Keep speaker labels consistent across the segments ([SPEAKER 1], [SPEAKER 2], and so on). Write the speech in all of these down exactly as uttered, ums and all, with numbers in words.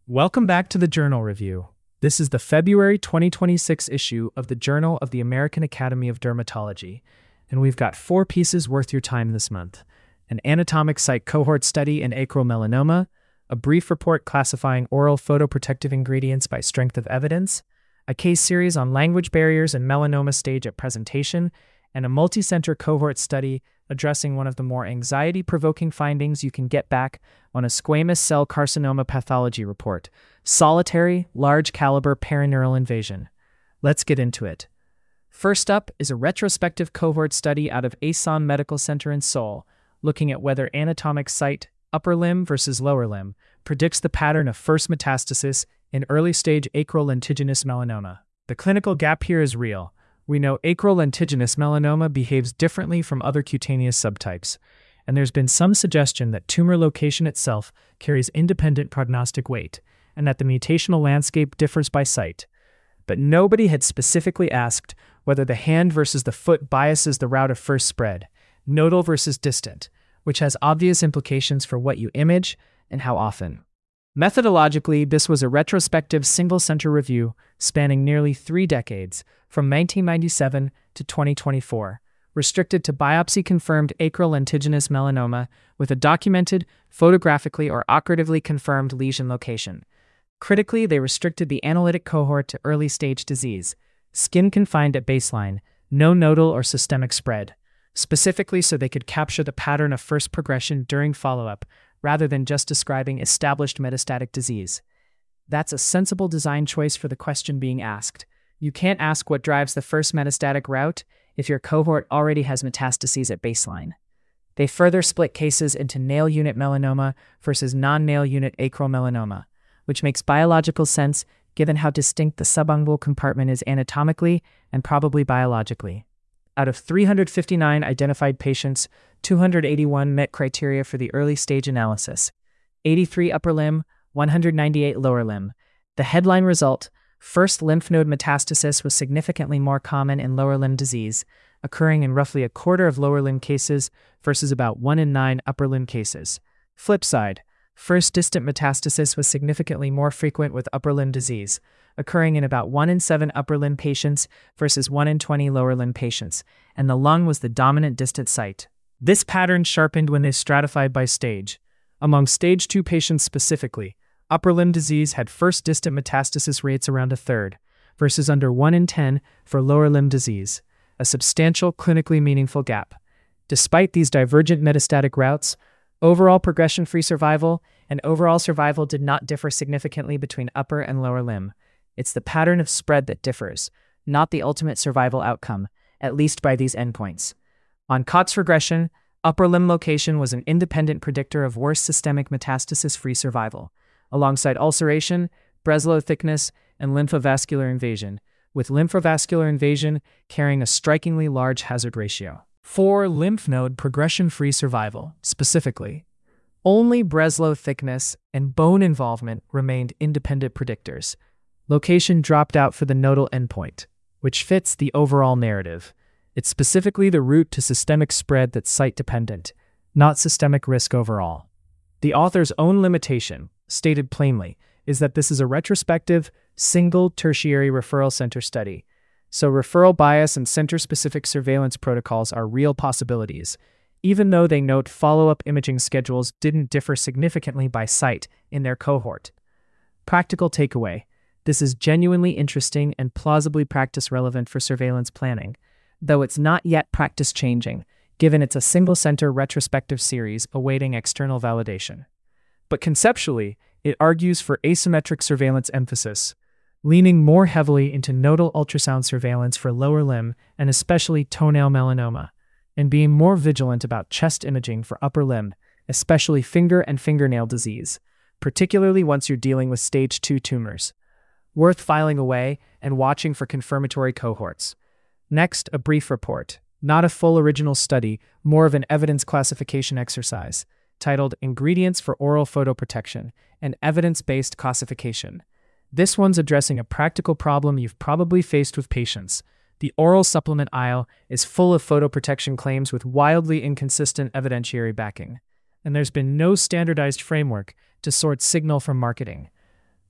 [SPEAKER 1] Welcome back to the Journal Review. This is the February twenty twenty-six issue of the Journal of the American Academy of Dermatology, and we've got four pieces worth your time this month: an anatomic site cohort study in acral melanoma, a brief report classifying oral photoprotective ingredients by strength of evidence, a case series on language barriers and melanoma stage at presentation, and a multi-center cohort study addressing one of the more anxiety-provoking findings you can get back on a squamous cell carcinoma pathology report: solitary, large-caliber perineural invasion. Let's get into it. First up is a retrospective cohort study out of Asan Medical Center in Seoul, looking at whether anatomic site, upper limb versus lower limb, predicts the pattern of first metastasis in early-stage acral lentiginous melanoma. The clinical gap here is real. We know acral lentiginous melanoma behaves differently from other cutaneous subtypes, and there's been some suggestion that tumor location itself carries independent prognostic weight, and that the mutational landscape differs by site. But nobody had specifically asked whether the hand versus the foot biases the route of first spread, nodal versus distant, which has obvious implications for what you image and how often. Methodologically, this was a retrospective single-center review spanning nearly three decades, from nineteen ninety-seven to twenty twenty-four, restricted to biopsy-confirmed acral lentiginous melanoma with a documented, photographically or operatively confirmed lesion location. Critically, they restricted the analytic cohort to early-stage disease, skin confined at baseline, no nodal or systemic spread, specifically so they could capture the pattern of first progression during follow-up, rather than just describing established metastatic disease. That's a sensible design choice for the question being asked. You can't ask what drives the first metastatic route if your cohort already has metastases at baseline. They further split cases into nail unit melanoma versus non-nail unit acral melanoma, which makes biological sense given how distinct the subungual compartment is anatomically and probably biologically. Out of three hundred fifty-nine identified patients, two hundred eighty-one met criteria for the early stage analysis: eighty-three upper limb, one hundred ninety-eight lower limb. The headline result: first lymph node metastasis was significantly more common in lower limb disease, occurring in roughly a quarter of lower limb cases versus about one in nine upper limb cases. Flip side: first distant metastasis was significantly more frequent with upper limb disease, occurring in about one in seven upper limb patients versus one in twenty lower limb patients, and the lung was the dominant distant site. This pattern sharpened when they stratified by stage. Among stage two patients specifically, upper limb disease had first distant metastasis rates around a third, versus under one in ten for lower limb disease, a substantial clinically meaningful gap. Despite these divergent metastatic routes, overall progression-free survival and overall survival did not differ significantly between upper and lower limb. It's the pattern of spread that differs, not the ultimate survival outcome, at least by these endpoints. On C O T S regression, upper limb location was an independent predictor of worse systemic metastasis-free survival, alongside ulceration, Breslow thickness, and lymphovascular invasion, with lymphovascular invasion carrying a strikingly large hazard ratio. For lymph node progression-free survival, specifically, only Breslow thickness and bone involvement remained independent predictors. Location dropped out for the nodal endpoint, which fits the overall narrative. It's specifically the route to systemic spread that's site-dependent, not systemic risk overall. The author's own limitation, stated plainly, is that this is a retrospective, single tertiary referral center study, so referral bias and center-specific surveillance protocols are real possibilities, even though they note follow-up imaging schedules didn't differ significantly by site in their cohort. Practical takeaway: this is genuinely interesting and plausibly practice-relevant for surveillance planning, though it's not yet practice-changing, given it's a single-center retrospective series awaiting external validation. But conceptually, it argues for asymmetric surveillance emphasis, leaning more heavily into nodal ultrasound surveillance for lower limb and especially toenail melanoma, and being more vigilant about chest imaging for upper limb, especially finger and fingernail disease, particularly once you're dealing with stage two tumors. Worth filing away and watching for confirmatory cohorts. Next, a brief report, not a full original study, more of an evidence classification exercise, titled Ingredients for Oral Photoprotection, an Evidence-Based Classification. This one's addressing a practical problem you've probably faced with patients. The oral supplement aisle is full of photoprotection claims with wildly inconsistent evidentiary backing, and there's been no standardized framework to sort signal from marketing.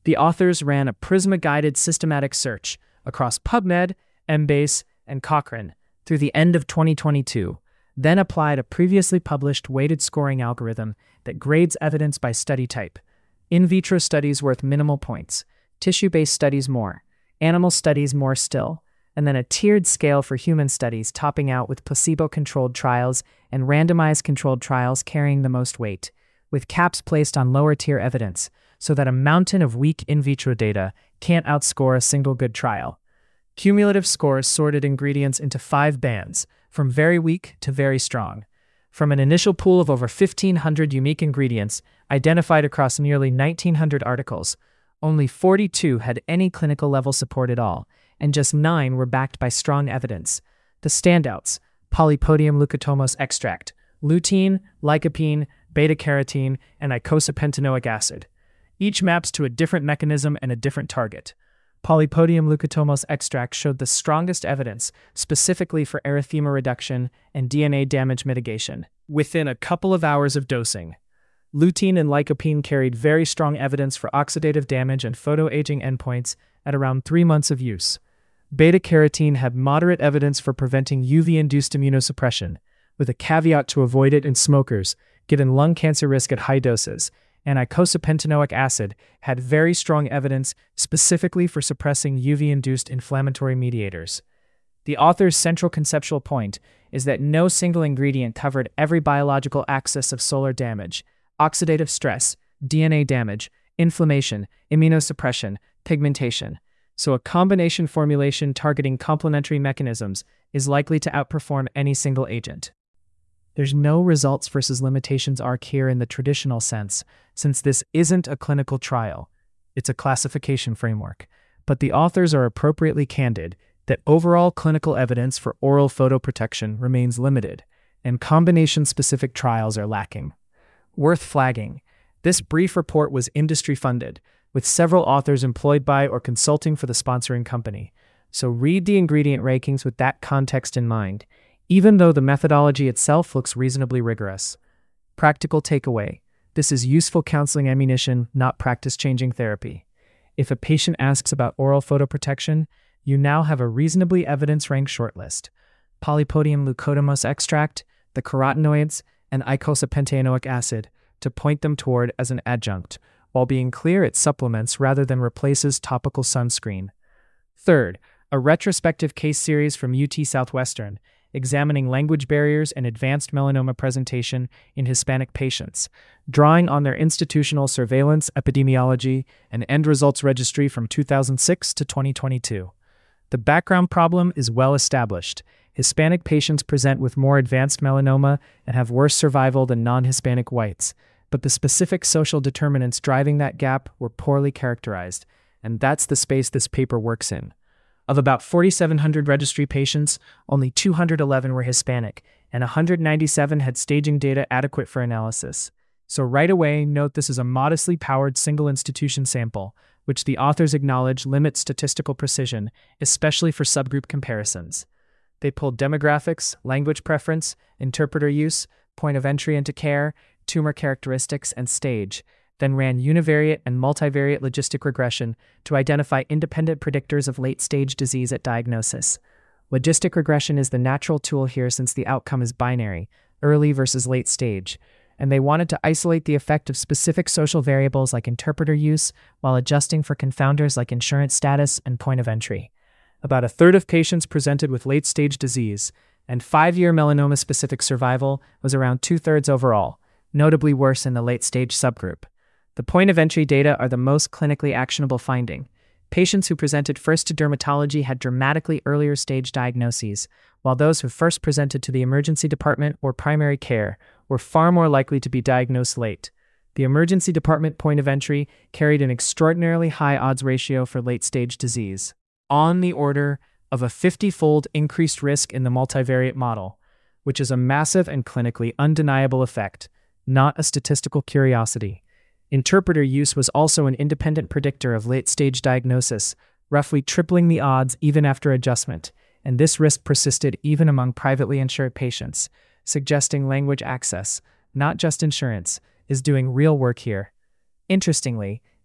[SPEAKER 1] The authors ran a Prisma-guided systematic search across PubMed, Embase, and Cochrane through the end of twenty twenty-two, then applied a previously published weighted scoring algorithm that grades evidence by study type. In vitro studies worth minimal points, tissue-based studies more, animal studies more still, and then a tiered scale for human studies topping out with placebo-controlled trials and randomized controlled trials carrying the most weight, with caps placed on lower-tier evidence so that a mountain of weak in vitro data can't outscore a single good trial. Cumulative scores sorted ingredients into five bands, from very weak to very strong. From an initial pool of over fifteen hundred unique ingredients identified across nearly nineteen hundred articles, only forty-two had any clinical level support at all, and just nine were backed by strong evidence. The standouts: Polypodium leucotomos extract, lutein, lycopene, beta-carotene, and icosapentaenoic acid. Each maps to a different mechanism and a different target. Polypodium leucotomos extract showed the strongest evidence, specifically for erythema reduction and D N A damage mitigation, within a couple of hours of dosing. Lutein and lycopene carried very strong evidence for oxidative damage and photoaging endpoints at around three months of use. Beta-carotene had moderate evidence for preventing U V-induced immunosuppression, with a caveat to avoid it in smokers, given lung cancer risk at high doses, and icosapentaenoic acid had very strong evidence specifically for suppressing U V-induced inflammatory mediators. The author's central conceptual point is that no single ingredient covered every biological axis of solar damage: oxidative stress, D N A damage, inflammation, immunosuppression, pigmentation. So a combination formulation targeting complementary mechanisms is likely to outperform any single agent. There's no results versus limitations arc here in the traditional sense, since this isn't a clinical trial. It's a classification framework. But the authors are appropriately candid that overall clinical evidence for oral photoprotection remains limited, and combination-specific trials are lacking. Worth flagging, this brief report was industry-funded, with several authors employed by or consulting for the sponsoring company. So read the ingredient rankings with that context in mind, even though the methodology itself looks reasonably rigorous. Practical takeaway: this is useful counseling ammunition, not practice-changing therapy. If a patient asks about oral photoprotection, you now have a reasonably evidence-ranked shortlist: Polypodium leucotomos extract, the carotenoids, and icosapentaenoic acid to point them toward as an adjunct, while being clear it supplements rather than replaces topical sunscreen. Third, a retrospective case series from U T Southwestern, examining language barriers and advanced melanoma presentation in Hispanic patients, drawing on their institutional surveillance epidemiology and end results registry from two thousand six to twenty twenty-two. The background problem is well established. Hispanic patients present with more advanced melanoma and have worse survival than non-Hispanic whites, but the specific social determinants driving that gap were poorly characterized, and that's the space this paper works in. Of about four thousand seven hundred registry patients, only two hundred eleven were Hispanic, and one hundred ninety-seven had staging data adequate for analysis. So right away, note this is a modestly powered single-institution sample, which the authors acknowledge limits statistical precision, especially for subgroup comparisons. They pulled demographics, language preference, interpreter use, point of entry into care, tumor characteristics, and stage, then ran univariate and multivariate logistic regression to identify independent predictors of late-stage disease at diagnosis. Logistic regression is the natural tool here since the outcome is binary, early versus late stage, and they wanted to isolate the effect of specific social variables like interpreter use while adjusting for confounders like insurance status and point of entry. About a third of patients presented with late-stage disease, and five-year melanoma-specific survival was around two-thirds overall, notably worse in the late-stage subgroup. The point-of-entry data are the most clinically actionable finding. Patients who presented first to dermatology had dramatically earlier stage diagnoses, while those who first presented to the emergency department or primary care were far more likely to be diagnosed late. The emergency department point of entry carried an extraordinarily high odds ratio for late-stage disease, on the order of a fifty-fold increased risk in the multivariate model, which is a massive and clinically undeniable effect, not a statistical curiosity. Interpreter use was also an independent predictor of late-stage diagnosis, roughly tripling the odds even after adjustment, and this risk persisted even among privately insured patients, suggesting language access, not just insurance, is doing real work here. Interestingly,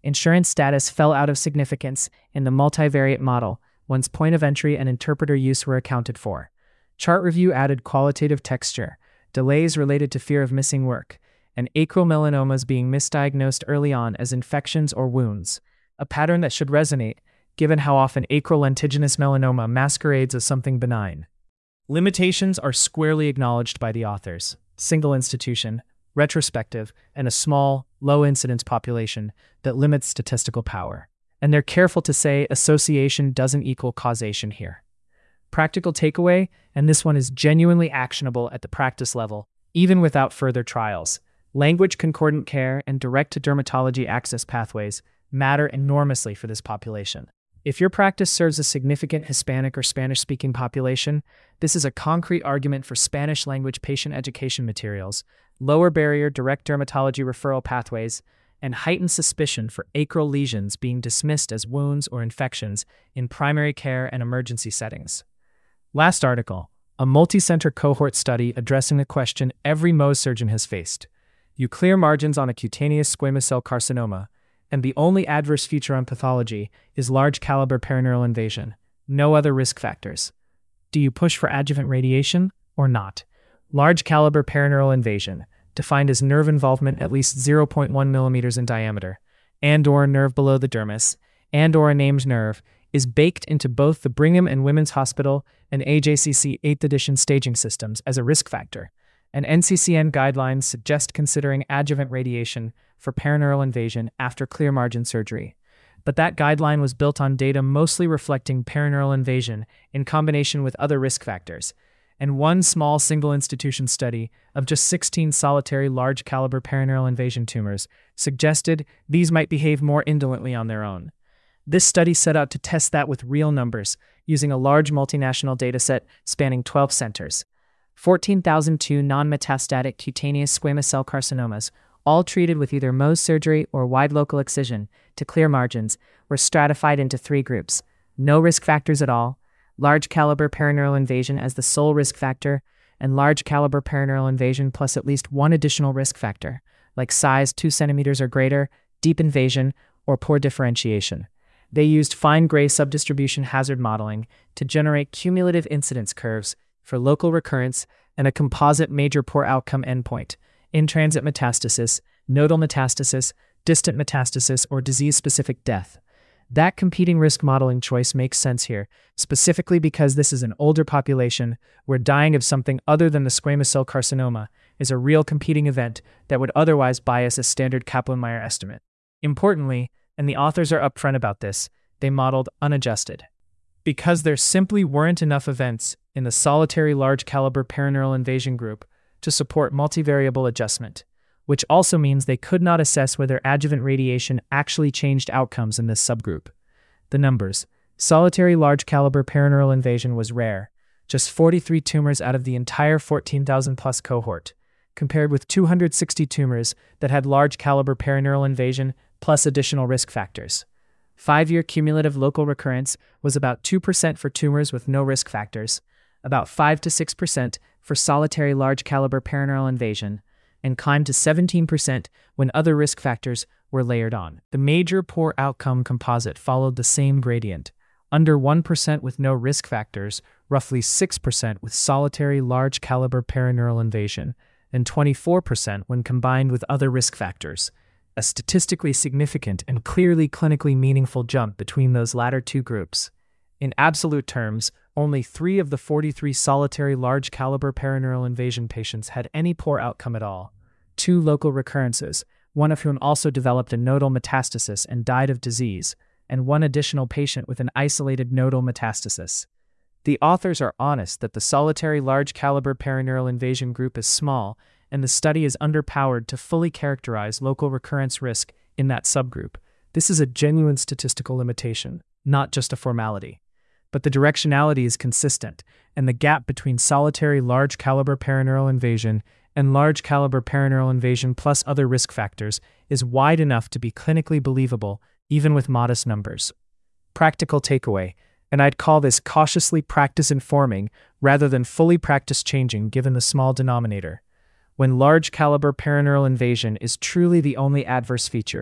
[SPEAKER 1] insurance status fell out of significance in the multivariate model once point of entry and interpreter use were accounted for. Chart review added qualitative texture, delays related to fear of missing work, and acral melanomas being misdiagnosed early on as infections or wounds, a pattern that should resonate given how often acral lentiginous melanoma masquerades as something benign. Limitations are squarely acknowledged by the authors: single institution, retrospective, and a small, low-incidence population that limits statistical power. And they're careful to say association doesn't equal causation here. Practical takeaway, and this one is genuinely actionable at the practice level, even without further trials. Language concordant care and direct-to-dermatology access pathways matter enormously for this population. If your practice serves a significant Hispanic or Spanish-speaking population, this is a concrete argument for Spanish-language patient education materials, lower barrier direct dermatology referral pathways, and heightened suspicion for acral lesions being dismissed as wounds or infections in primary care and emergency settings. Last article, a multi-center cohort study addressing a question every Mohs surgeon has faced. You clear margins on a cutaneous squamous cell carcinoma, and the only adverse feature on pathology is large caliber perineural invasion, no other risk factors. Do you push for adjuvant radiation or not? Large caliber perineural invasion, defined as nerve involvement at least zero point one millimeters in diameter, and or a nerve below the dermis, and or a named nerve, is baked into both the Brigham and Women's Hospital and A J C C eighth edition staging systems as a risk factor, and N C C N guidelines suggest considering adjuvant radiation for perineural invasion after clear margin surgery. But that guideline was built on data mostly reflecting perineural invasion in combination with other risk factors, and one small single-institution study of just sixteen solitary large-caliber perineural invasion tumors suggested these might behave more indolently on their own. This study set out to test that with real numbers, using a large multinational dataset spanning twelve centers. fourteen thousand two non-metastatic cutaneous squamous cell carcinomas, all treated with either Mohs surgery or wide local excision to clear margins, were stratified into three groups: no risk factors at all, large caliber perineural invasion as the sole risk factor, and large caliber perineural invasion plus at least one additional risk factor, like size two centimeters or greater, deep invasion, or poor differentiation. They used fine gray subdistribution hazard modeling to generate cumulative incidence curves for local recurrence and a composite major poor outcome endpoint: in-transit metastasis, nodal metastasis, distant metastasis, or disease-specific death. That competing risk modeling choice makes sense here, specifically because this is an older population where dying of something other than the squamous cell carcinoma is a real competing event that would otherwise bias a standard Kaplan-Meier estimate. Importantly, and the authors are upfront about this, they modeled unadjusted. Because there simply weren't enough events in the solitary large caliber perineural invasion group to support multivariable adjustment, which also means they could not assess whether adjuvant radiation actually changed outcomes in this subgroup. The numbers: solitary large caliber perineural invasion was rare, just forty-three tumors out of the entire fourteen thousand plus cohort, compared with two hundred sixty tumors that had large caliber perineural invasion plus additional risk factors. Five-year cumulative local recurrence was about two percent for tumors with no risk factors, about five to six percent for solitary large caliber perineural invasion, and climbed to seventeen percent when other risk factors were layered on. The major poor outcome composite followed the same gradient: under one percent with no risk factors, roughly six percent with solitary large caliber perineural invasion, and twenty-four percent when combined with other risk factors. A statistically significant and clearly clinically meaningful jump between those latter two groups. In absolute terms, only three of the forty-three solitary large caliber perineural invasion patients had any poor outcome at all. Two local recurrences, one of whom also developed a nodal metastasis and died of disease, and one additional patient with an isolated nodal metastasis. The authors are honest that the solitary large caliber perineural invasion group is small, and the study is underpowered to fully characterize local recurrence risk in that subgroup. This is a genuine statistical limitation, not just a formality. But the directionality is consistent, and the gap between solitary large caliber perineural invasion and large caliber perineural invasion plus other risk factors is wide enough to be clinically believable, even with modest numbers. Practical takeaway, and I'd call this cautiously practice-informing rather than fully practice-changing given the small denominator. When large caliber perineural invasion is truly the only adverse feature,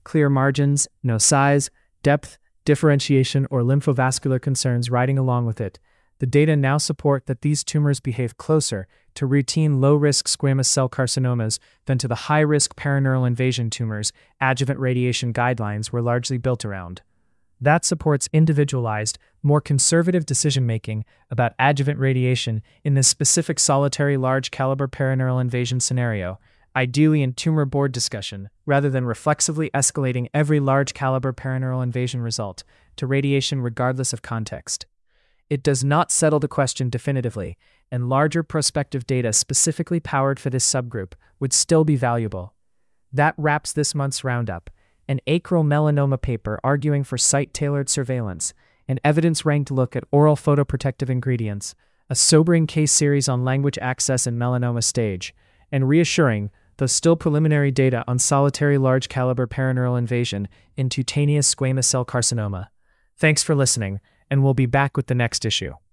[SPEAKER 1] clear margins, no size, depth, differentiation, or lymphovascular concerns riding along with it. The data now support that these tumors behave closer to routine low-risk squamous cell carcinomas than to the high-risk perineural invasion tumors adjuvant radiation guidelines were largely built around. That supports individualized, more conservative decision-making about adjuvant radiation in this specific solitary large-caliber perineural invasion scenario, ideally in tumor board discussion, rather than reflexively escalating every large-caliber perineural invasion result to radiation regardless of context. It does not settle the question definitively, and larger prospective data specifically powered for this subgroup would still be valuable. That wraps this month's roundup: an acral melanoma paper arguing for site-tailored surveillance, an evidence-ranked look at oral photoprotective ingredients, a sobering case series on language access in melanoma stage, and reassuring, though still preliminary data on solitary large-caliber perineural invasion in cutaneous squamous cell carcinoma. Thanks for listening, and we'll be back with the next issue.